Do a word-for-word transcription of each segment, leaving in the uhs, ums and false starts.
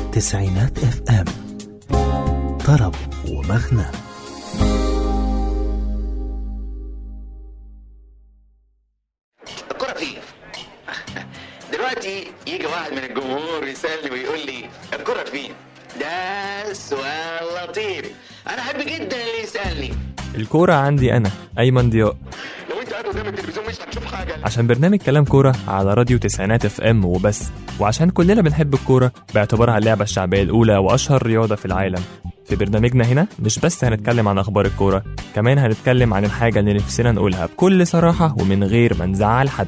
تسعينات اف ام، طرب ومغنى. الكرة فين؟ دلوقتي يجي واحد من الجمهور يسألني ويقول لي الكرة فين؟ ده سؤال لطيف، أنا أحب جدا اللي يسألني. الكورة عندي أنا أيمن ضياء، لو أنت قاعد قدام التلفزيون مش هتشوف حاجة. عشان برنامج كلام كورة على راديو تسعينات اف ام وبس، وعشان كلنا بنحب الكورة باعتبارها اللعبة الشعبية الأولى وأشهر رياضة في العالم. في برنامجنا هنا مش بس هنتكلم عن أخبار الكورة، كمان هنتكلم عن الحاجة اللي نفسنا نقولها بكل صراحة ومن غير ما نزعل حد.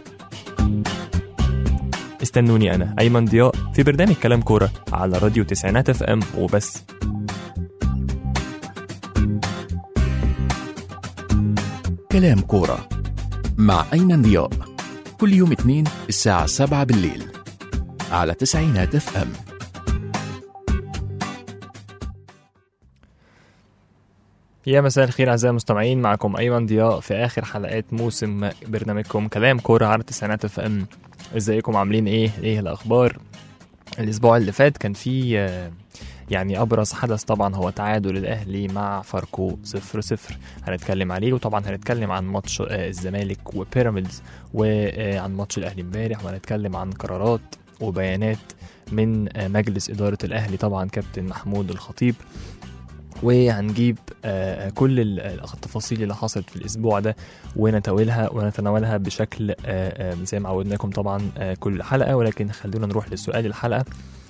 استنوني أنا أيمن ضياء في برنامج كلام كورة على راديو تسعينات اف ام وبس. كلام كورة مع أيمن ضياء، كل يوم اثنين الساعة سبعة بالليل على تسعينات اف ام. يا مساء الخير أعزائي المستمعين، معكم أيمن ضياء في آخر حلقات موسم برنامجكم كلام كورة على تسعينات اف ام. ازيكم عاملين ايه؟ ايه الأخبار؟ الأسبوع اللي فات كان فيه يعني أبرز حدث طبعا هو تعادل الأهلي مع فاركو صفر صفر، هنتكلم عليه. وطبعا هنتكلم عن ماتش الزمالك وبيراميدز، وعن ماتش الأهلي امبارح، وهنتكلم عن قرارات وبيانات من مجلس إدارة الأهلي طبعا كابتن محمود الخطيب، وهنجيب كل التفاصيل اللي حصلت في الأسبوع ده ونتناولها ونتناولها بشكل زي ما عودناكم طبعا كل حلقة. ولكن خلونا نروح للسؤال الحلقة.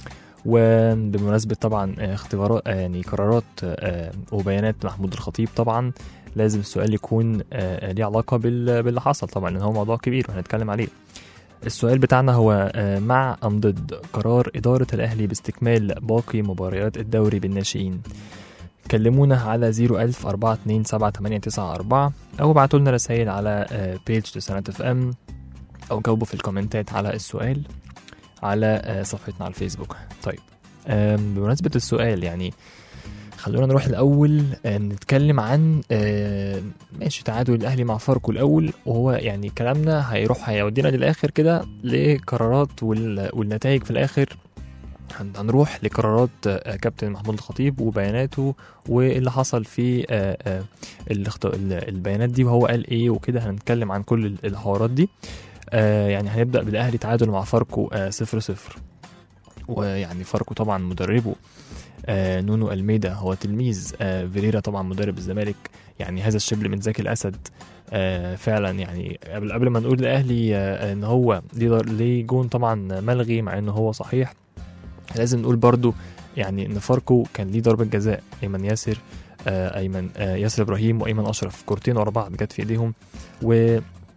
وبمناسبة طبعا اختبارات يعني قرارات وبيانات محمود الخطيب، طبعا لازم السؤال يكون ليه علاقة باللي حصل طبعا، لأن هو موضوع كبير وهنتكلم عليه. السؤال بتاعنا هو مع أم ضد قرار إدارة الأهلي باستكمال باقي مباريات الدوري بالناشئين؟ كلمونا على زيرو ألف أربعة اتنين سبعة تمانية تسعة أربعة، أو ابعتوا لنا رسائل على بيج تسعينات اف ام، أو جاوبوا في الكومنتات على السؤال على صفحتنا على الفيسبوك. طيب بمناسبة السؤال يعني خلونا نروح الأول نتكلم عن ماشي تعادل الأهلي مع فاركو الأول، وهو يعني كلامنا هيروح هيودينا للآخر كده لقرارات والنتائج في الآخر. هنروح لقرارات كابتن محمود الخطيب وبياناته واللي حصل في البيانات دي وهو قال ايه وكده. هنتكلم عن كل الحوارات دي. يعني هنبدأ بالأهلي تعادل مع فاركو صفر صفر، ويعني فاركو طبعا مدربه نونو ألميدا هو تلميذ فيريرا طبعا مدرب الزمالك. يعني هذا الشبل من زكي الأسد فعلا. يعني قبل قبل ما نقول الأهلي ان هو ليه جون طبعا ملغي مع انه هو صحيح، لازم نقول برضو يعني ان فاركو كان ليه ضربة جزاء. ايمن ياسر آه ايمن آه ياسر ابراهيم وايمن اشرف كورتين ورا بعض جت في ايديهم و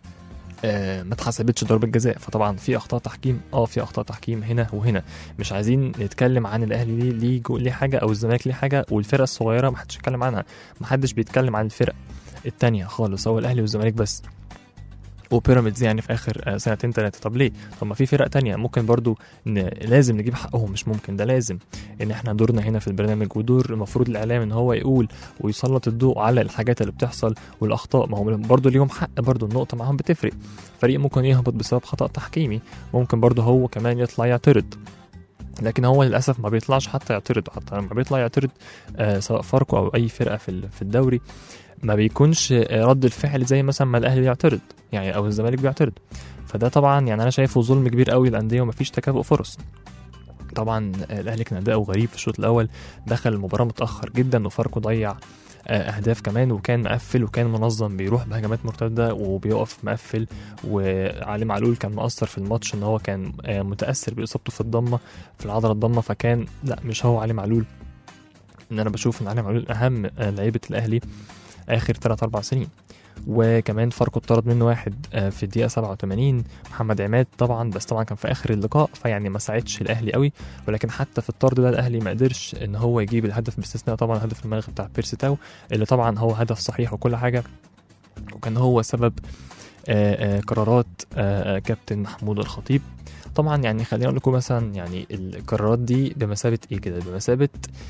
آه ما اتحسبتش ضربة جزاء. فطبعا في اخطاء تحكيم اه في اخطاء تحكيم هنا وهنا. مش عايزين نتكلم عن الاهلي ليه ليه, ليه حاجة او الزمالك ليه حاجة والفرقة الصغيرة ما حدش يتكلم عنها. ما حدش بيتكلم عن الفرق التانية خالص، هو الاهلي والزمالك بس وبيراميدز يعني في اخر سنتين ثلاثه. طب ليه؟ طب ما في فرق تانية ممكن برضو إن لازم نجيب حقهم. مش ممكن، ده لازم ان احنا دورنا هنا في البرنامج ودور المفروض الاعلام ان هو يقول ويسلط الضوء على الحاجات اللي بتحصل والاخطاء. ما هم برضو ليهم حق، برضو النقطه معاهم بتفرق. فريق ممكن يهبط بسبب خطأ تحكيمي، ممكن برضو هو كمان يطلع يعترض، لكن هو للاسف ما بيطلعش حتى يعترض. حتى لما بيطلع يعترض آه سواء فاركو او اي فرقه في في الدوري ما بيكونش رد الفعل زي مثلا ما الاهلي بيعترض يعني او الزمالك بيعترض. فده طبعا يعني انا شايفه ظلم كبير قوي للانديه ومفيش تكافؤ فرص. طبعا الاهلي كان اداؤه غريب في الشوط الاول، دخل المباراه متاخر جدا وفاركو ضيع اهداف كمان، وكان مقفل وكان منظم بيروح بهجمات مرتده وبيقف مقفل. وعلي معلول كان مؤثر في الماتش ان هو كان متاثر باصابته في الضمه في العضله الضمه، فكان لا مش هو علي معلول. ان انا بشوف ان علي معلول اهم لعيبه الاهلي اخر ثلاثة أربعة سنين. وكمان فاركو اتطرد منه واحد في الدقيقه سبعة وثمانين محمد عماد طبعا، بس طبعا كان في اخر اللقاء فيعني ما ساعدش الاهلي قوي. ولكن حتى في الطرد ده الاهلي ما قدرش ان هو يجيب الهدف باستثناء طبعا الهدف الملغي بتاع بيرسي تاو اللي طبعا هو هدف صحيح وكل حاجه، وكان هو سبب آآ آآ قرارات آآ كابتن محمود الخطيب. طبعا يعني خلينا اقول لكم مثلا يعني القرارات دي بمثابه ايه كده، بمثابه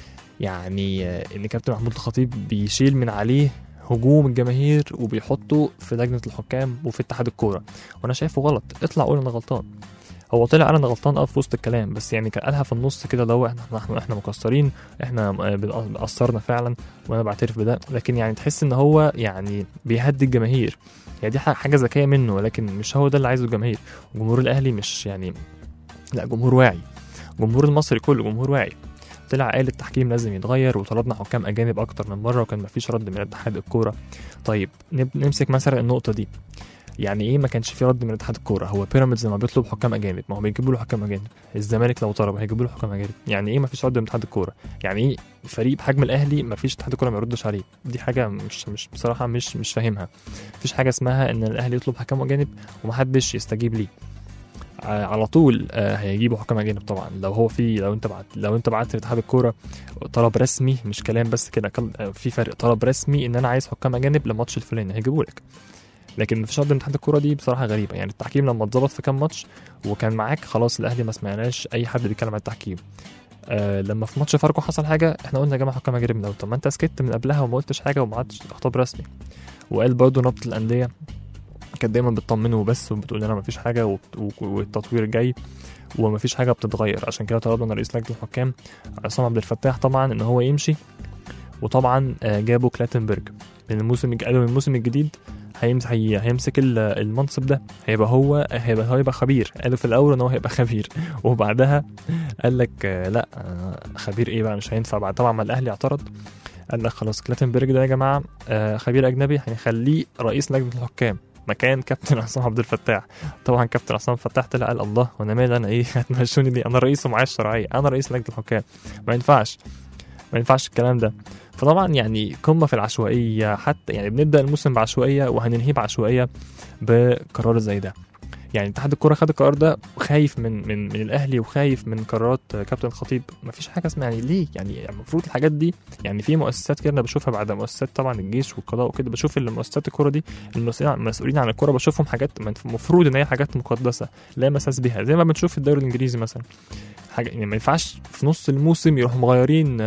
يعني ان كابتن محمود الخطيب بيشيل من عليه هجوم الجماهير وبيحطه في لجنة الحكام وفي اتحاد الكورة، وانا شايفه غلط. اطلع قول انا غلطان. هو طلع قال انا غلطان اه في وسط الكلام، بس يعني كان قالها في النص كده اللي هو احنا احنا, احنا مقصرين، احنا قصرنا فعلا وانا بعترف بده، لكن يعني تحس ان هو يعني بيهدي الجماهير. يعني دي حاجه ذكيه منه، ولكن مش هو ده اللي عايزه الجماهير. جمهور الاهلي مش يعني لا، جمهور واعي، جمهور المصري كله جمهور واعي. طلع قال التحكيم لازم يتغير، وطلبنا حكام اجانب اكتر من مره، وكان مفيش رد من اتحاد الكوره. طيب نمسك مثلا النقطه دي، يعني ايه ما كانش في رد من اتحاد الكوره؟ هو بيراميدز لما بيطلب حكام اجانب ما هو بيجيبوا له حكام اجانب، الزمالك لو طلب هيجيبوا له حكام اجانب. يعني ايه ما فيش رد من اتحاد الكوره؟ يعني ايه فريق بحجم الاهلي ما فيش اتحاد الكوره ما يردش عليه؟ دي حاجه مش مش بصراحه مش مش فاهمها. مفيش حاجه اسمها ان الاهلي يطلب حكام اجانب ومحدش يستجيب ليه. على طول هيجيبوا حكام اجانب طبعا. لو هو في لو انت بعت لو انت بعت لاتحاد الكوره طلب رسمي، مش كلام بس كده، في فرق طلب رسمي ان انا عايز حكام اجانب لماتش الفلاني هيجيبوا لك. لكن مفيش رد من اتحاد الكوره، دي بصراحه غريبه. يعني التحكيم لما اتظبط في كام ماتش وكان معاك خلاص، الاهلي ما سمعناش اي حد بيتكلم عن التحكيم. آه لما في ماتش فاركو حصل حاجه احنا قلنا يا جماعه حكام اجانب من الاول. طب ما انت سكت من قبلها وما قلتش حاجه وما عادش خطاب رسمي. وقال برضه رابطه الانديه كانت دايما بتطمنه وبس، وبتقول لنا مفيش حاجه والتطوير جاي ومفيش حاجه بتتغير. عشان كده طلبنا رئيس لجنه الحكام عصام عبد الفتاح طبعا ان هو يمشي، وطبعا جابوا كلاتنبرج من الموسم، قالوا من الموسم الجديد هيمسك هيمسك المنصب ده، هيبقى هو هيبقى هيبقى خبير. قالوا في الاول ان هو هيبقى خبير، وبعدها قال لك لا خبير ايه بقى مش هينفع. بعد طبعا ما الاهلي اعترض قال لك خلاص كلاتنبرج ده يا جماعه خبير اجنبي هنخليه رئيس لجنه الحكام مكان كابتن عصام عبد الفتاح. طبعا كابتن عصام الفتاح طلع قال الله وانا مالي انا ايه هتمشوني دي، انا رئيس ومعايا الشرعيه، انا رئيس لجنه الحكام، ما ينفعش ما ينفعش الكلام ده. فطبعا يعني قمه في العشوائيه، حتى يعني بنبدا الموسم بعشوائيه وهننهيه بعشوائيه بقرار زي ده. يعني اتحاد الكوره خد القرار ده وخايف من من من الاهلي وخايف من قرارات كابتن الخطيب. مفيش حاجه اسمها يعني ليه، يعني المفروض الحاجات دي يعني في مؤسسات كده انا بشوفها بعد مؤسسات طبعا الجيش والقضاء وكده، بشوف المؤسسات الكوره دي المسؤولين عن الكوره بشوفهم حاجات المفروض ان هي حاجات مقدسه لا مساس بها، زي ما بنشوف في الدوري الانجليزي مثلا حاجه. يعني ما ينفعش في نص الموسم يروحوا مغيرين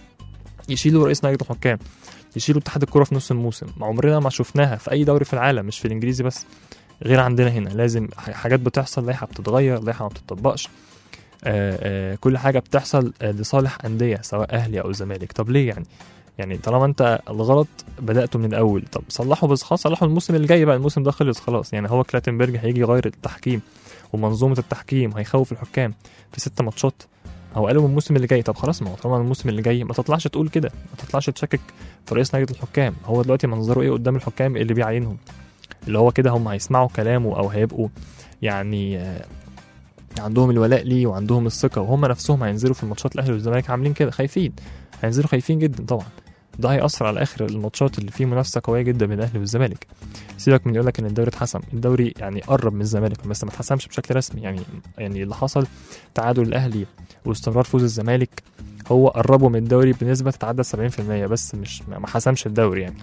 يشيلوا رئيس لجنه الحكام، يشيلوا اتحاد الكوره في نص الموسم. عمرنا ما شفناها في اي دوري في العالم، مش في الانجليزي بس، غير عندنا هنا. لازم حاجات بتحصل، لائحه بتتغير، لائحه ما بتطبقش، آآ آآ كل حاجه بتحصل لصالح انديه سواء اهلي او زمالك. طب ليه يعني؟ يعني طالما انت الغلط بداته من الاول، طب صلحوا بس خلاص، صلحوا الموسم اللي جاي بقى، الموسم ده خلص خلاص. يعني هو كلاتنبرج هيجي يغير التحكيم ومنظومه التحكيم، هيخوف الحكام في ست ماتشات؟ هو قالوا من الموسم اللي جاي، طب خلاص ما هو طالما الموسم اللي جاي ما تطلعش تقول كده، ما تطلعش تشكك في رئيس لجنه الحكام. هو دلوقتي منظره ايه قدام الحكام اللي بيعينهم؟ اللي هو كده هم هيسمعوا كلامه او هيبقوا يعني عندهم الولاء ليه وعندهم الثقه، وهم نفسهم هينزلوا في الماتشات الاهلي والزمالك عاملين كده خايفين، هينزلوا خايفين جدا. طبعا ده هيأثر على اخر الماتشات اللي فيه منافسه قويه جدا بين الاهلي والزمالك. سيبك من يقول لك ان الدوري اتحسم، الدوري يعني قرب من الزمالك بس ما اتحسمش بشكل رسمي. يعني يعني اللي حصل تعادل الاهلي واستمرار فوز الزمالك هو قربوا من الدوري بنسبه تتعدى سبعين في المية، بس مش ما حسمش الدوري يعني.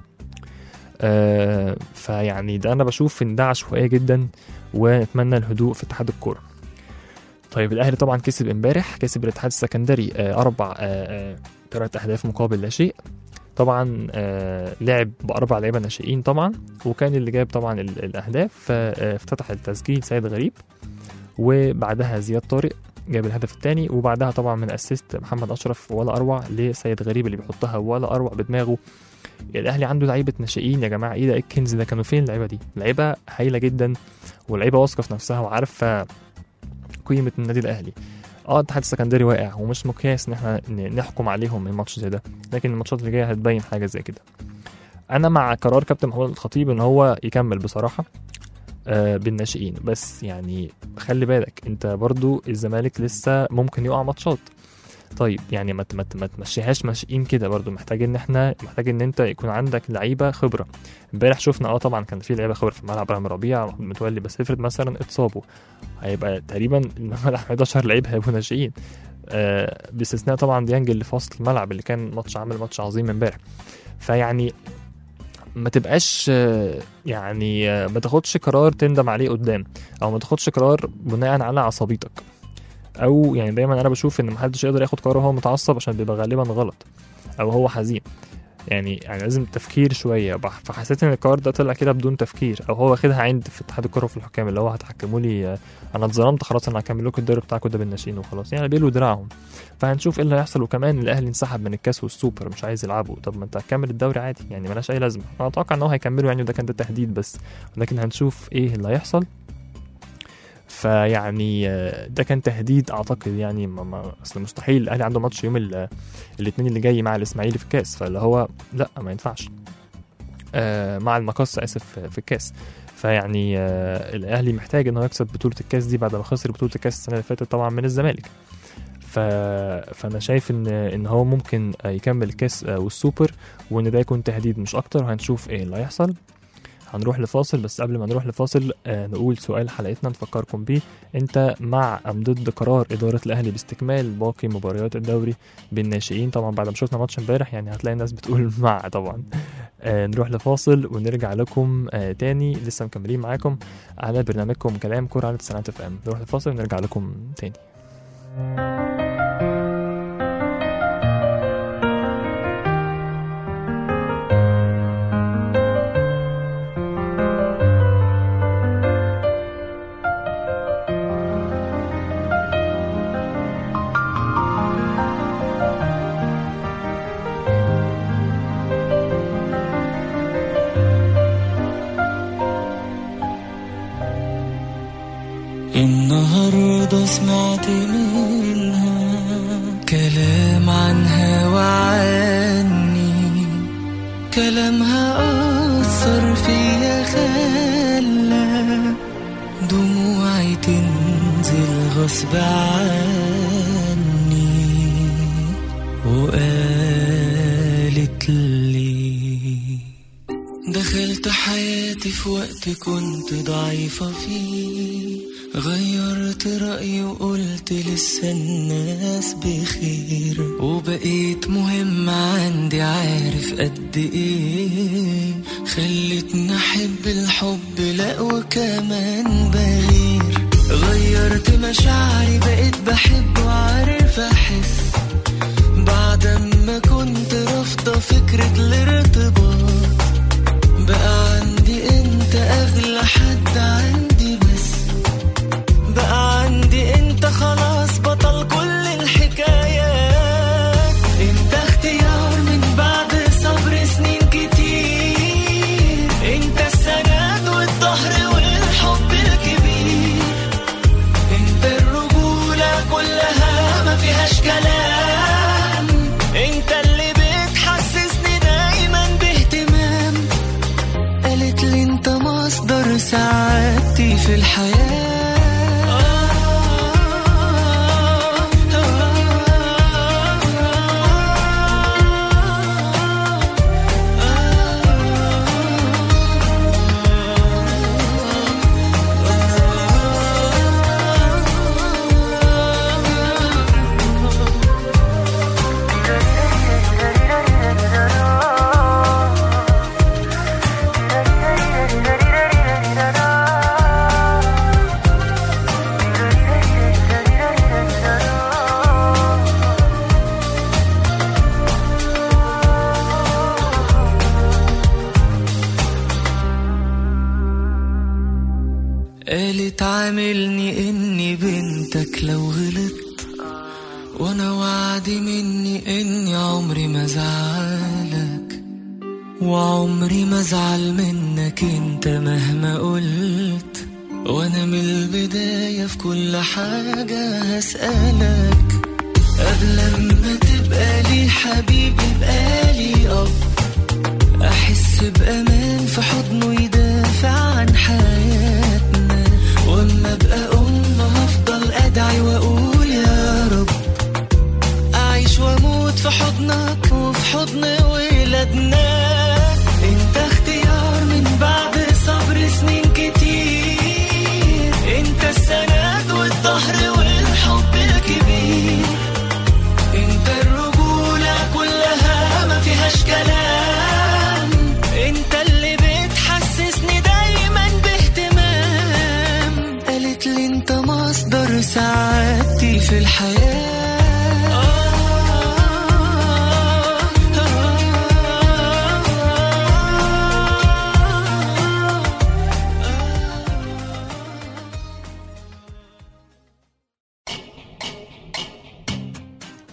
آه فيعني ده انا بشوف ان ده عشوائيه جدا، ونتمنى الهدوء في اتحاد الكوره. طيب الاهلي طبعا كسب امبارح، كسب الاتحاد السكندري آه اربع آه ثلاث اهداف مقابل لا شيء. طبعا آه لعب باربع لعيبه ناشئين طبعا، وكان اللي جاب طبعا الاهداف آه افتتح التسجيل سيد غريب، وبعدها زياد طارق جاب الهدف الثاني، وبعدها طبعا من اسيست محمد اشرف ولا اروع لسيد غريب اللي بيحطها ولا اروع بدماغه. الاهلي عنده لعيبه ناشئين يا جماعه، ايه ده؟ ايه الكنز ده؟ كانوا فين اللعيبه دي؟ لعيبه هايله جدا، ولعيبه واثقه في نفسها وعارفه قيمه النادي الاهلي. اه الاتحاد السكندري واقع ومش مقياس ان احنا نحكم عليهم من ماتش زي ده، لكن الماتشات اللي جايه هتبين حاجه زي كده. انا مع قرار كابتن محمود الخطيب ان هو يكمل بصراحه آه بالناشئين، بس يعني خلي بالك انت برضو الزمالك لسه ممكن يقع ماتشات. طيب يعني ما ما تمشيهاش ماشيين كده، برضو محتاج ان احنا محتاج ان انت يكون عندك لعيبه خبره. امبارح شفنا اه طبعا كان في لعيبه خبره في الملعب، ابراهيم ربيع محمود متولي، بس افرض مثلا اتصابوا هيبقى تقريبا الملعب احداشر لعيب هيبقوا ناشئين، آه باستثناء طبعا ديانج اللي في وسط الملعب اللي كان ماتش عامل ماتش عظيم امبارح. فيعني ما تبقاش يعني ما تاخدش قرار تندم عليه قدام، او ما تاخدش قرار بناء على عصبيتك، او يعني دايما انا بشوف ان محدش يقدر ياخد قرار وهو متعصب عشان بيبقى غالبا غلط او هو حزين. يعني يعني لازم تفكير شويه. فحسيت ان القرار ده طلع كده بدون تفكير، او هو واخدها عند في اتحاد الكره وفي الحكام، اللي هو هتحكموا لي انا اتظلمت خلاص انا هكمل لكم الدوري بتاعكم ده بالناشئين وخلاص، يعني بيلوا دراعهم. فهنشوف ايه اللي هيحصل. وكمان الاهلي انسحب من الكاس والسوبر مش عايز يلعبوا، طب ما انت هتكمل الدوري عادي يعني ملهاش اي لازمه. انا اتوقع ان هو هيكملوا يعني، وده كان ده تهديد بس، لكن هنشوف ايه اللي هيحصل. فيعني ده كان تهديد اعتقد يعني، ما ما اصل مستحيل الاهلي عنده ماتش يوم الاثنين اللي جاي مع الاسماعيلي في الكاس، فاللي هو لا ما ينفعش آه مع المقص اسف في الكاس. فيعني آه الاهلي محتاج ان هو يكسب بطوله الكاس دي بعد ما خسر بطوله الكاس السنه اللي فاتت طبعا من الزمالك. ف... فانا شايف ان ان هو ممكن يكمل الكاس والسوبر، وان ده يكون تهديد مش اكتر، وهنشوف ايه اللي هيحصل. هنروح لفاصل، بس قبل ما نروح لفاصل آه نقول سؤال حلقتنا نفكركم بيه: انت مع ام ضد قرار اداره الاهلي باستكمال باقي مباريات الدوري بالناشئين؟ طبعا بعد ما شفنا ماتش امبارح يعني هتلاقي الناس بتقول مع طبعا. آه نروح لفاصل ونرجع لكم آه تاني، لسه مكملين معاكم على برنامجكم كلام كورة على تسعينات اف ام. نروح لفاصل ونرجع لكم تاني. النهاردة سمعت منها كلام عنها وعني، كلامها أثر فيا خلى دموعي تنزل غصب عني، وقالت لي دخلت حياتي في وقت كنت ضعيفة فيه، غيرت رأيي وقلت لسه الناس بخير، وبقيت مهم عندي عارف قد ايه، خلتني احب الحب لا وكمان بغير، غيرت مشاعري بقيت بحب وعارف احس، بعد ما كنت رافضة فكرة الارتباط، بقى عندي انت اغلى حد عندي، بس بقى عندي انت خلاص بطل كل الحكايات، انت اختيار من بعد صبر سنين كتير، انت السند والظهر والحب الكبير، انت الرجولة كلها ما فيهاش كلام، انت اللي بتحسسني دايما باهتمام، قالت لي انت مصدر سعادتي في الحياة. قالت عاملني اني بنتك لو غلطت، وانا وعدي مني اني عمري ما زعلك، وعمري ما زعل منك انت مهما قلت، وانا من البداية في كل حاجة هسألك، قبل ما تبقى لي حبيبي بقى لي اب، احس بامان في حضنه يدافع عن حياتنا، واما ابقى ام هفضل ادعي واقول يا رب، اعيش واموت في حضنك وفي حضن ولادنا، انت اختيار من بعد صبر سنين كتير، انت السند والظهر والحب الكبير، انت الرجولة كلها ما فيهاش كلام، انت اللي بتحسسني دايما باهتمام، قالت لي انت مصدر سعادتي في الحياة.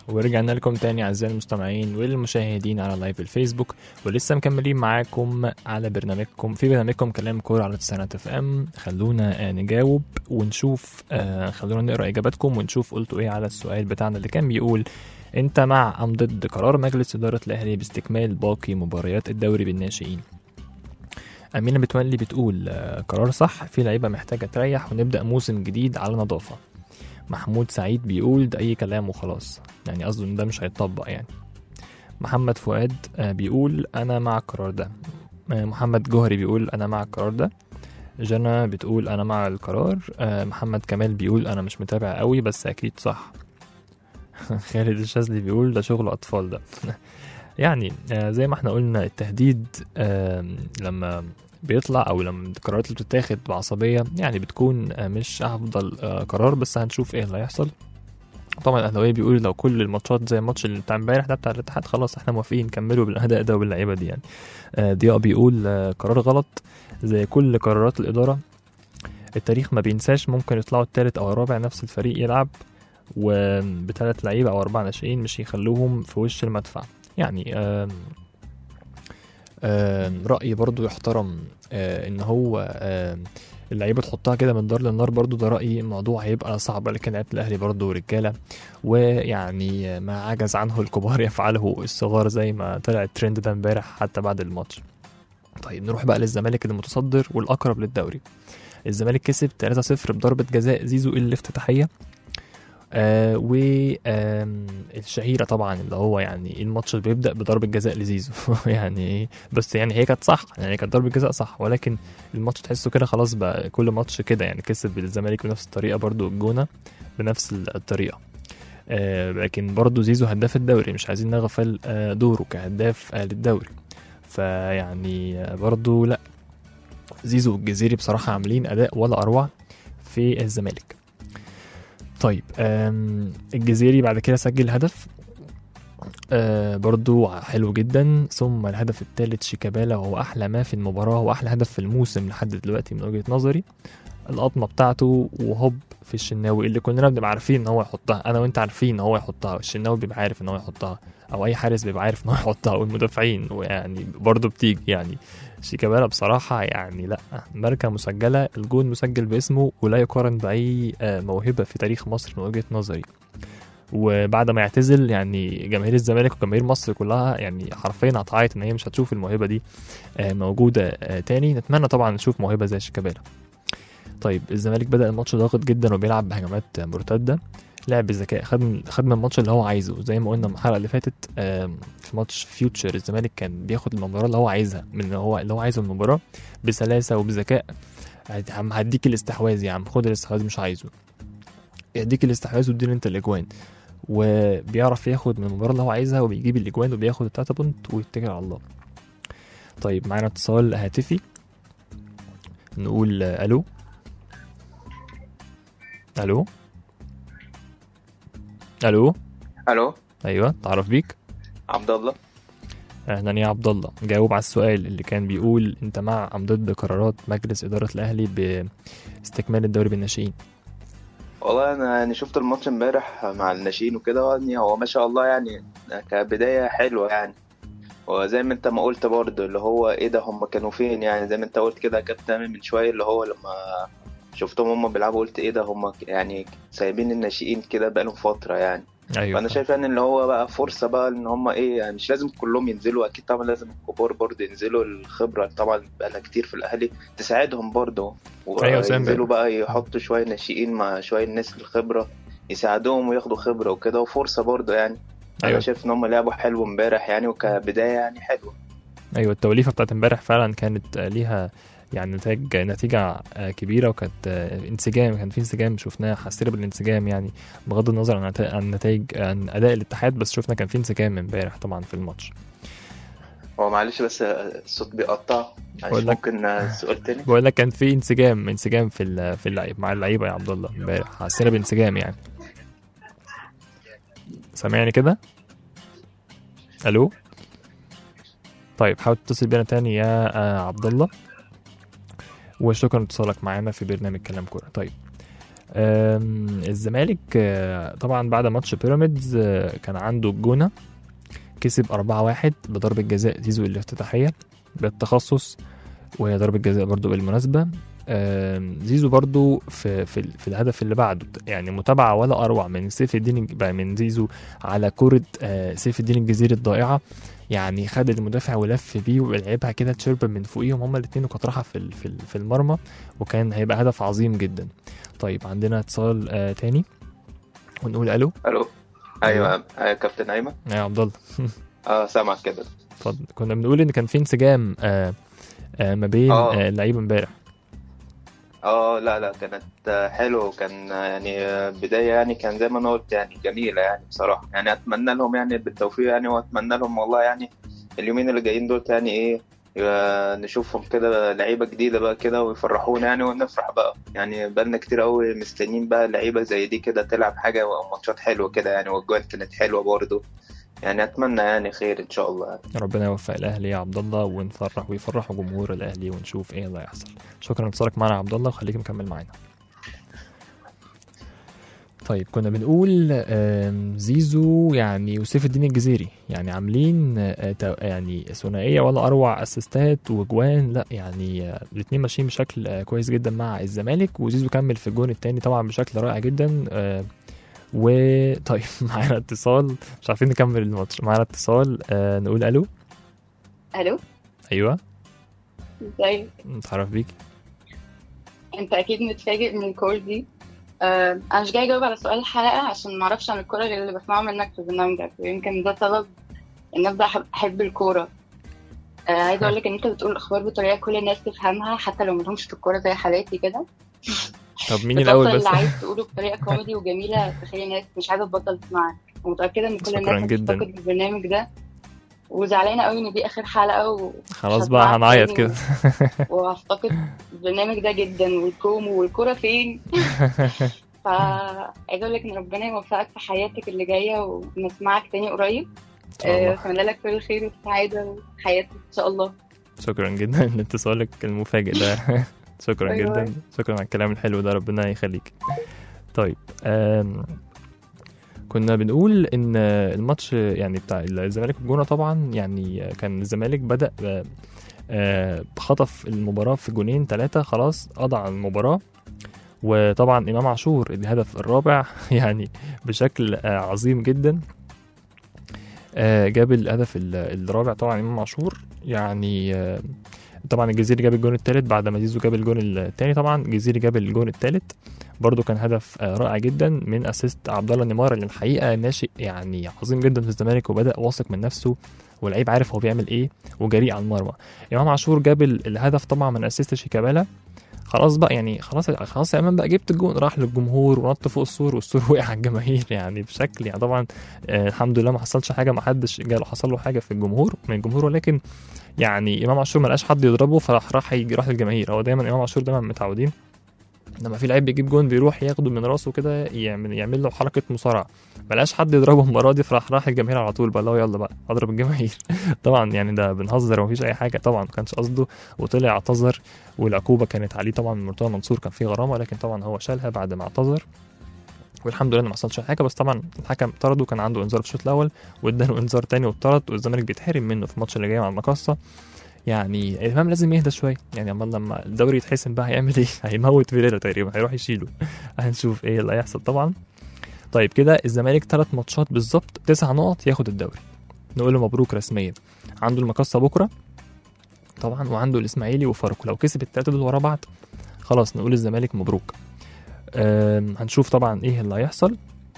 ورجعنا لكم تاني أعزائي المستمعين والمشاهدين على لايف الفيسبوك، ولسه مكملين معاكم على برنامجكم في برنامجكم كلام كورة على تسعينات اف ام. خلونا نجاوب ونشوف، آه خلونا نقرأ إجاباتكم ونشوف قلتوا إيه على السؤال بتاعنا اللي كان بيقول: أنت مع أم ضد قرار مجلس إدارة الأهلي باستكمال باقي مباريات الدوري بالناشئين؟ أمينة بتولي بتقول آه قرار صح، في لعيبة محتاجة تريح ونبدأ موسم جديد على نظافة. محمود سعيد بيقول ده أي كلام وخلاص، يعني قصده إن ده مش هيتطبق يعني. محمد فؤاد بيقول أنا مع القرار ده. محمد جوهري بيقول أنا مع القرار ده. جنى بتقول أنا مع القرار. محمد كمال بيقول أنا مش متابع قوي بس أكيد صح. خالد الشاذلي بيقول ده شغل أطفال ده. يعني زي ما احنا قلنا التهديد لما بيطلع او لما القرارات اللي بتتاخد بعصبيه يعني بتكون مش افضل قرار، بس هنشوف ايه اللي هيحصل. طبعا الاهلاويه بيقولوا لو كل الماتشات زي الماتش اللي بتاع امبارح ده بتاع الاتحاد خلاص احنا موافقين نكملوا بالاداء ده وباللعيبه دي يعني. ضياء بيقول قرار غلط زي كل قرارات الاداره، التاريخ ما بينساش، ممكن يطلعوا الثالث او الرابع نفس الفريق يلعب وبثلاث لعيبه او اربع ناشئين مش يخلوهم في وش المدفع يعني. آه آه رأيي برضو يحترم، آه ان هو آه اللعيبه تحطها كده من دار للنار، برضو ده رأيي. الموضوع هيبقى صعب، لكن لعيبه الاهلي برضو رجاله، ويعني ما عجز عنه الكبار يفعله الصغار زي ما طلع الترند ده امبارح حتى بعد الماتش. طيب نروح بقى للزمالك المتصدر والاقرب للدوري. الزمالك كسب ثلاثة صفر بضربه جزاء زيزو الافتتاحيه. آه والشهيرة طبعا اللي هو يعني الماتش اللي بيبدأ بضربة جزاء لزيزو يعني بس يعني هي كانت صح، يعني كانت ضربة جزاء صح، ولكن الماتش تحسه كده خلاص بقى كل ماتش كده يعني كسب الزمالك بنفس الطريقة، برضو الجونة بنفس الطريقة. آه لكن برضو زيزو هداف الدوري، مش عايزين نغفل آه دوره كهداف آه للدوري. فيعني آه برضو لا، زيزو والجزيري بصراحة عاملين أداء ولا أروع في الزمالك. طيب الجزيري بعد كده سجل هدف آه برضو حلو جدا، ثم الهدف الثالث شيكابالا وهو أحلى ما في المباراة وأحلى هدف في الموسم لحد دلوقتي من وجهة نظري. القطمة بتاعته وهوب في الشناوي اللي كلنا بنبقى عارفين ان هو يحطها، انا وانت عارفين ان هو يحطها، الشناوي بيبقى عارف ان هو يحطها، او اي حارس بيبقى عارف ان هو يحطها، والمدافعين ويعني برضو بتيجي يعني. شيكابالا بصراحة يعني لا، ماركة مسجلة، الجون مسجل باسمه ولا يقارن بأي موهبة في تاريخ مصر من وجهة نظري. وبعد ما يعتزل يعني جماهير الزمالك وجماهير مصر كلها يعني حرفيا هتعيط ان هي مش هتشوف الموهبة دي موجودة تاني. نتمنى طبعا نشوف موهبة زي شيكابالا. طيب الزمالك بدأ الماتش ضاغط جدا وبيلعب بهجمات مرتدة، لعب بذكاء، خد خد من الماتش اللي هو عايزه زي ما قلنا الحلقة اللي فاتت. في ماتش فيوتشر الزمالك كان بياخد المباراة اللي هو عايزها من اللي هو اللي هو عايزه من المباراة بسلاسة وبذكاء. عم هديك الاستحواذ يا عم، خد الاستحواذ، مش عايزه يديك الاستحواذ واديني انت الاجوان، وبيعرف ياخد من المباراة اللي هو عايزها وبيجيب الاجوان وبياخد التلاتة بونت ويتكل على الله. طيب معانا اتصال هاتفي، نقول الو. الو الو الو ايوه، تعرف بيك؟ عبد الله. اهلا يا عبد الله، جاوب على السؤال اللي كان بيقول انت مع ام ضد قرارات مجلس اداره الاهلي باستكمال الدوري بالناشئين؟ والله انا يعني شفت الماتش امبارح مع الناشئين وكده، يعني هو ما شاء الله يعني كبدايه حلوه يعني، وزي ما انت ما قلت برضه اللي هو ايه ده هم كانوا فين يعني، زي ما انت قلت كده كابتن من شويه اللي هو لما شفتهم هم بيلعبوا قلت ايه ده هم يعني سايبين الناشئين كده بقالهم فتره يعني. ايوه فانا شايف يعني اللي هو بقى فرصه بقى ان هم ايه يعني مش لازم كلهم ينزلوا، اكيد طبعا لازم الكبار برضه ينزلوا، الخبره طبعا بقالها كتير في الاهلي تساعدهم برضه، وينزلوا بقى يحطوا شويه ناشئين مع شويه الناس الخبره يساعدوهم وياخدوا خبره وكده وفرصه برضه يعني. أيوة. انا شايف ان هم لعبوا حلو امبارح يعني وكبدايه يعني حلوه. ايوه التوليفه بتاعت امبارح فعلا كانت ليها يعني نتائج نتيجة كبيرة، وكانت انسجام، كان في انسجام شفناه، حسينا بالانسجام يعني بغض النظر عن عن نتائج عن أداء الاتحاد، بس شفنا كان في انسجام امبارح طبعا في الماتش. هو معلش بس الصوت بيقطع، ممكن السؤال تاني؟ بقول لك كان في انسجام انسجام في في اللعيبة مع اللعيبة يا عبد الله امبارح، حسينا بانسجام يعني. سامعني كده؟ الو. طيب حاول تتصل بينا تاني يا عبد الله، وشكرا لاتصالك معانا في برنامج كلام كورة. طيب آم، الزمالك آه، طبعا بعد ماتش بيراميدز آه، كان عنده الجونة، كسب أربعة واحد بضربة جزاء زيزو الافتتاحية بالتخصص، وهي ضربة جزاء برضو بالمناسبة. آم، زيزو برضو في في, ال- في الهدف اللي بعده يعني متابعة ولا أروع من سيف الدين الج- من زيزو على كرة آه، سيف الدين الجزيري الضائعة. يعني خد المدافع ولف بيه ولعبها كده تشرب من فوقيهم هما الاثنين، وكانت راحة في ال- في ال- في المرمى، وكان هيبقى هدف عظيم جدا. طيب عندنا اتصال آه تاني ونقول الو. الو. ايوه آه، كابتن ايمن. يا عبد الله. اه سامعك كده. اتفضل. كنا بنقول ان كان في انسجام آه آه ما بين آه. آه اللعيبه امبارح. اه لا لا كانت آه، حلو، كان آه، يعني آه، بداية يعني كان زي ما انا قلت يعني جميلة يعني بصراحة. يعني اتمنى لهم يعني بالتوفيق يعني، واتمنى لهم والله يعني اليومين اللي جايين دول يعني ايه آه، نشوفهم كده لعيبة جديدة بقى كده ويفرحونا يعني ونفرح بقى. يعني بقالنا كتير قوي مستنيين بقى لعيبة زي دي كده تلعب حاجة وماتشات حلوة كده يعني، والجوان كانت حلوة برضه يعني. اتمنى يعني خير ان شاء الله يعني. ربنا يوفق الاهلي يا عبد الله، ونفرح ويفرحوا جمهور الاهلي، ونشوف ايه اللي هيحصل. شكرا لاتصالك معنا يا عبد الله، وخليك مكمل معانا. طيب كنا بنقول آم، زيزو يعني وسيف الدين الجزيري يعني عاملين آه، تا- يعني ثنائيه ولا اروع، اسيستات وجوان، لا يعني آه، الاثنين ماشيين بشكل آه، كويس جدا مع الزمالك، وزيزو كمل في الجون الثاني طبعا بشكل رائع جدا. آه، وطيب معانا اتصال، مش عارفين نكمل الماتش. معانا اتصال آه، نقول الو. الو، ايوه ازيك؟ نتعرف بيك. انت اكيد متفاجئ من الكول دي. آه، انا مش جاي اجاوب على سؤال الحلقه عشان ما اعرفش عن الكوره غير اللي بسمعه منك في برنامجك، ويمكن ده سبب ان ابدا أحب- احب الكوره. آه، عايزه اقول لك ان انت بتقول الاخبار بطريقه كل الناس تفهمها حتى لو ملهمش في الكوره زي حالاتي كده. طب مين الاول بتوصل بس؟ اللي عايز تقوله بطريقه كوميدي وجميله تخلي الناس مش عايزه تبطل تسمعك، ومتاكده ان كل شكراً الناس جداً. هتفتقد البرنامج ده، وزعلانه قوي ان دي اخر حلقه و... خلاص بقى هنعيط كده. وهفتقد البرنامج ده جدا، والكوم والكوره فين. فعايزه اقول لك ان ربنا يوفقك في حياتك اللي جايه، ونسمعك تاني قريب. إن شاء الله. آه، اتمنى لك كل الخير والسعاده وحياتك ان شاء الله. شكرا جدا لاتصالك المفاجئ ده. شكرا باي باي. جدا، شكرا على الكلام الحلو ده، ربنا يخليك. طيب آم، كنا بنقول ان الماتش يعني بتاع الزمالك والجونه طبعا يعني كان الزمالك بدأ آه، آه، خطف المباراة في جونين ثلاثة، خلاص قضى على المباراة. وطبعا إمام عاشور الهدف الرابع يعني بشكل آه، عظيم جدا. آه، جاب الهدف ال- الرابع طبعا إمام عاشور يعني. آه، طبعا الجزيري جاب الجون الثالث بعد ما زيزو جاب الجون الثاني. طبعا الجزيري جاب الجون الثالث برضو، كان هدف آه، رائع جدا من اسيست عبد الله نيمار، اللي الحقيقه ناشئ يعني عظيم جدا في الزمالك، وبدا واثق من نفسه واللعيب عارف هو بيعمل ايه وجريء على المرمى. امام عاشور جاب ال- الهدف طبعا من اسيست شيكابالا. خلاص بقى يعني خلاص خلاص يا امام بقى جبت الجون، راح للجمهور ونط فوق السور، والسور وقع على الجماهير يعني بشكل يعني طبعا آه الحمد لله ما حصلش حاجه، ما حدش جاله حصل له حاجه في الجمهور من الجمهور، ولكن يعني امام عاشور ما لقاش حد يضربه فراح راح يجي راح للجماهير. هو دايما امام عاشور دايما متعودين لما في لعيب بيجيب جون بيروح ياخده من راسه كده يعمل يعمل له حركه مصارعه، ما لقاش حد يضربه المره دي فراح راح الجماهير على طول بقى اللي هو يلا بقى اضرب الجماهير. طبعا يعني ده بنهزر ومفيش اي حاجه، طبعا ما كانش قصده، وطلع اعتذر والعقوبه كانت عليه طبعا من مرتضى منصور، كان في غرامه لكن طبعا هو شالها بعد ما اعتذر، والحمد لله ما حصلش حاجه. بس طبعا الحكم طرده، كان عنده انذار في الشوط الاول واداله انذار تاني واتطرد، والزمالك بيتحرم منه في الماتش اللي جاي مع المقصه. يعني الامام لازم يهدى شويه يعني، امال لما الدوري يتحسم بقى هيعمل ايه؟ هيموت فيريرا تقريبا، هيروح يشيله. هنشوف ايه اللي هيحصل طبعا. طيب كده الزمالك ثلاث ماتشات بالظبط تسع نقط ياخد الدوري، نقول له مبروك رسميا. عنده المقصه بكره طبعا، وعنده الاسماعيلي وفاركو، لو كسب الثلاثه دول ورا بعض خلاص نقول الزمالك مبروك. هنشوف طبعا ايه اللي هيحصل.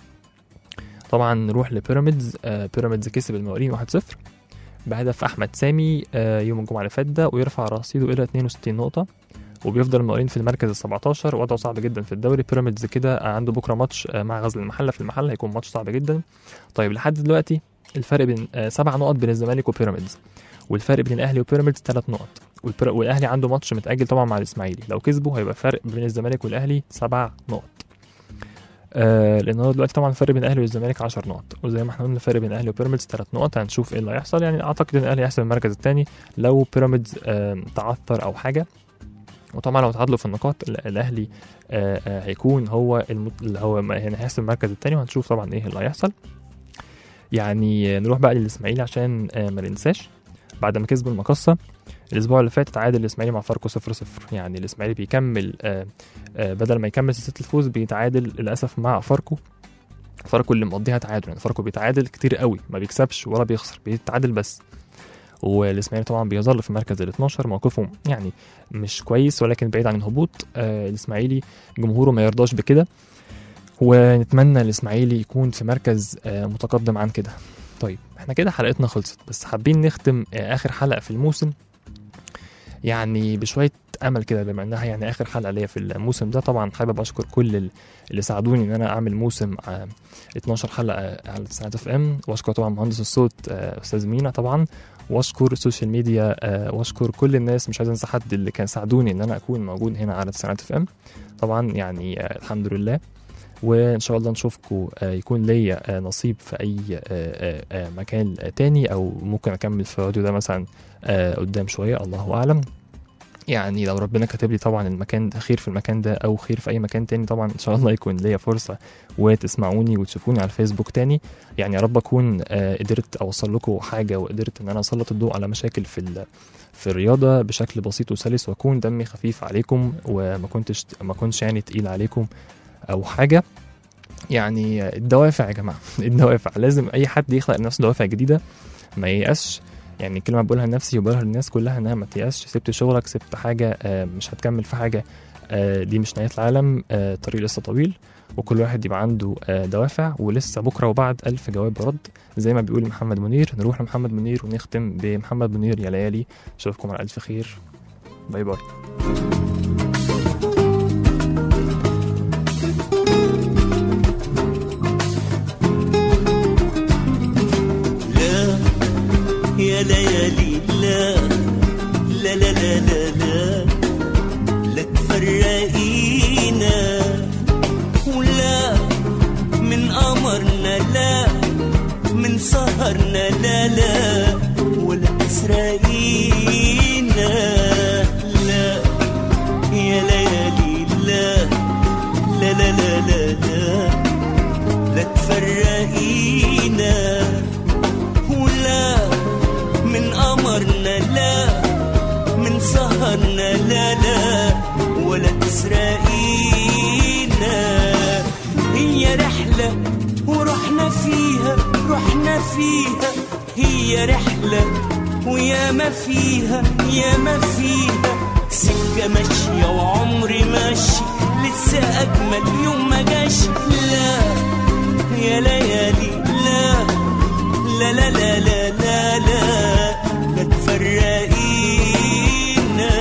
طبعا نروح لبيراميدز. آه بيراميدز كسب المقاولين واحد صفر بهدف احمد سامي آه يوم الجمعه اللي فات ده، ويرفع رصيده الى اثنين وستين نقطه، وبيفضل المقاولين في المركز ال سبعتاشر، وضعه صعب جدا في الدوري. بيراميدز كده عنده بكره ماتش آه مع غزل المحله في المحله، هيكون ماتش صعب جدا. طيب لحد دلوقتي الفرق بين آه سبع نقط بين الزمالك وبيراميدز، والفرق بين الاهلي وبيراميدز ثلاث نقط، والاهلي عنده ماتش متاجل طبعا مع الاسماعيلي، لو كسبوا هيبقى فرق بين الزمالك والاهلي سبع نقط. آه لان هو دلوقتي طبعا الفرق بين الاهلي والزمالك عشر نقط، وزي ما احنا قلنا الفرق بين الاهلي وبيراميدز ثلاث نقط. هنشوف ايه اللي هيحصل يعني. اعتقد ان الاهلي هيحسب المركز الثاني لو بيراميدز آه تعثر او حاجه، وطبعا لو تعادلوا في النقاط ال- الاهلي آه، آه، هيكون هو المت... اللي هو م- يعني هيحسم المركز الثاني، وهنشوف طبعا ايه اللي هيحصل. يعني آه، نروح بقى للاسماعيلي عشان آه، ما ننساش. بعد ما كسبوا المقصه الاسبوع اللي فات تعادل الاسماعيلي مع فاركو صفر صفر. يعني الاسماعيلي بيكمل آه، آه، بدل ما يكمل سلسله الفوز بيتعادل للاسف مع فاركو. فاركو اللي مقضيها تعادل، يعني فاركو بيتعادل كتير قوي، ما بيكسبش ولا بيخسر، بيتعادل بس. والاسماعيلي طبعا بيظل في المركز ال اتناشر، موقفه يعني مش كويس ولكن بعيد عن الهبوط. آه الاسماعيلي جمهوره ما يرضاش بكده، ونتمنى الاسماعيلي يكون في مركز آه متقدم عن كده. طيب احنا كده حلقتنا خلصت، بس حابين نختم آه اخر حلقه في الموسم يعني بشويه امل كده، بما انها يعني اخر حلقه ليا في الموسم ده. طبعا حابب اشكر كل ال- اللي ساعدوني ان انا اعمل موسم آه اتناشر حلقه على تسعينات اف ام، واشكر طبعا مهندس الصوت آه استاذ مينا طبعا، واشكر السوشيال ميديا آه واشكر كل الناس، مش عايز انسى حد اللي كان ساعدوني ان انا اكون موجود هنا على تسعينات اف ام طبعا. يعني آه الحمد لله، وان شاء الله نشوفكم آه يكون ليا آه نصيب في اي آه آه آه مكان تاني، او ممكن اكمل في الراديو ده مثلا آه قدام شويه، الله اعلم. يعني لو ربنا كاتب لي طبعا المكان ده خير، في المكان ده او خير في اي مكان تاني طبعا ان شاء الله يكون ليا فرصه وتسمعوني وتشوفوني على الفيسبوك تاني. يعني يا رب اكون آه قدرت اوصل لكم حاجه، وقدرت ان انا اسلط الضوء على مشاكل في ال- في الرياضه بشكل بسيط وسلس، واكون دمي خفيف عليكم، وما كنتش ما كنتش يعني تقيل عليكم او حاجه. يعني الدوافع يا جماعه الدوافع لازم اي حد يخلق لنفسه دوافع جديده، ما ييأسش. يعني كلمه بقولها لنفسي وبقولها للناس كلها، انها ما تيأسش. سبت شغلك، سبت حاجه آه، مش هتكمل في حاجه، آه، دي مش نهايه العالم، آه، الطريق لسه طويل، وكل واحد يبقى عنده آه، دوافع، ولسه بكره وبعد ألف جواب برد زي ما بيقول محمد منير. نروح لمحمد منير ونختم بمحمد منير يا ليالي. اشوفكم على الف خير، باي باي. يا ليالي لا لا لا لا لا لا لا تفرقينا، ولا من قمرنا لا من سهرنا لا لا ولا تسرقينا. لا يا ليالي لا لا لا لا لا لا لا تفرقينا، ولا من قمرنا لا من سهرنا لا لا ولا تسرقينا. هي رحلة ورحنا فيها رحنا فيها، هي رحلة ويا ما فيها يا ما فيها، سكة ماشية وعمري ماشي لسه أجمل يوم ما جاش. لا يا ليالي لا لا لا لا لا لا لا لا تفرقينا.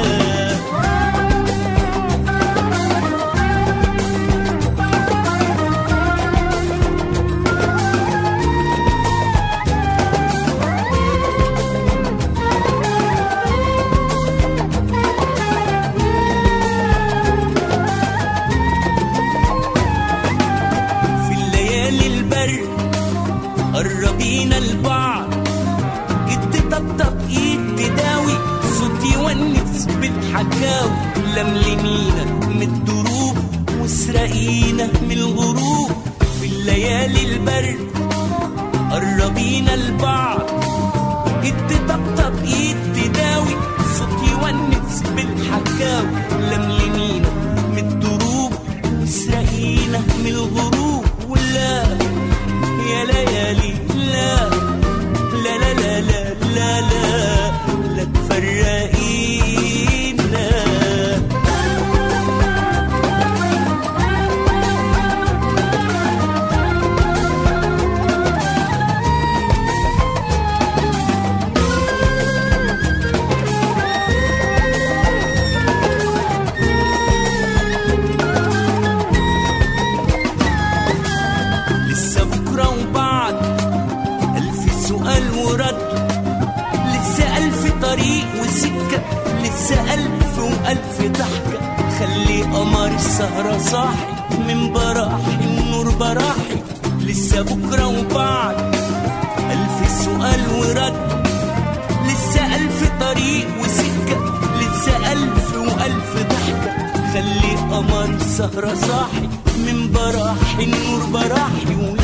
في الليالي البرد قربينا البعض، جد طبطب ايد تداوي صوت يونس بالحكاوي، لملمينا من الدروب وسرقينا من الغروب. في الليالي البرد قربينا البعض، جد طبطب ايد تداوي صوت يونس بالحكاوي، لملمينا من الدروب وسرقينا من الغروب. ولا يا ليالي لا لا لا لا لا لا لا لا تفرقينا. لسه بكرة وبعد ألف سؤال ورد، لسه ألف طريق وسكة، لسه ألف وألف ضحكة. خلي قمر السهرة صاحي من براحي النور براحي. لسه بكرة وبعد ألف سؤال ورد، لسه ألف طريق وسكة، لسه ألف وألف ضحكة. القمر السهرة صاحي من براحي النور براحي